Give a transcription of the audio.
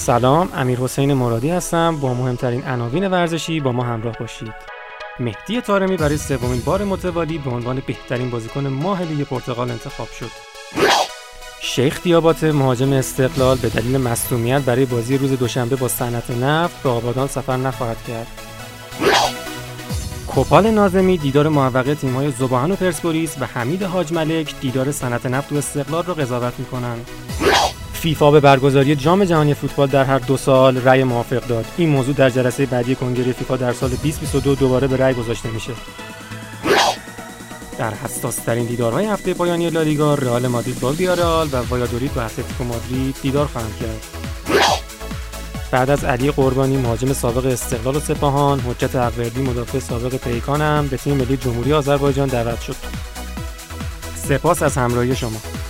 سلام، امیرحسین مرادی هستم. با مهمترین عناوین ورزشی با ما همراه باشید. مهدی طارمی برای سومین بار متوالی به عنوان بهترین بازیکن ماه لیگ پرتغال انتخاب شد. شیخ دیابات مهاجم استقلال به دلیل مصدومیت برای بازی روز دوشنبه با صنعت نفت به آبادان سفر نخواهد کرد. کوپال ناظمی دیدار موفق تیم‌های ذوب‌آهن و پرسپولیس و حمید حاج ملک دیدار صنعت نفت و استقلال را قضاوت می‌کنند. فیفا به برگزاری جام جهانی فوتبال در هر 2 سال رأی موافق داد. این موضوع در جلسه بعدی کنگره فیفا در سال 2022 دوباره به رأی گذاشته میشه. در حساس‌ترین دیدارهای هفته پایانی لالیگا، رئال مادرید با ویارال و وایادولید با اتلتیکو مادرید دیدار خواهند کرد. بعد از علی قربانی مهاجم سابق استقلال و سپاهان، حجت اقوردی مدافع سابق پیکان هم به تیم ملی جمهوری آذربایجان دعوت شد. سپاس از همراهی شما.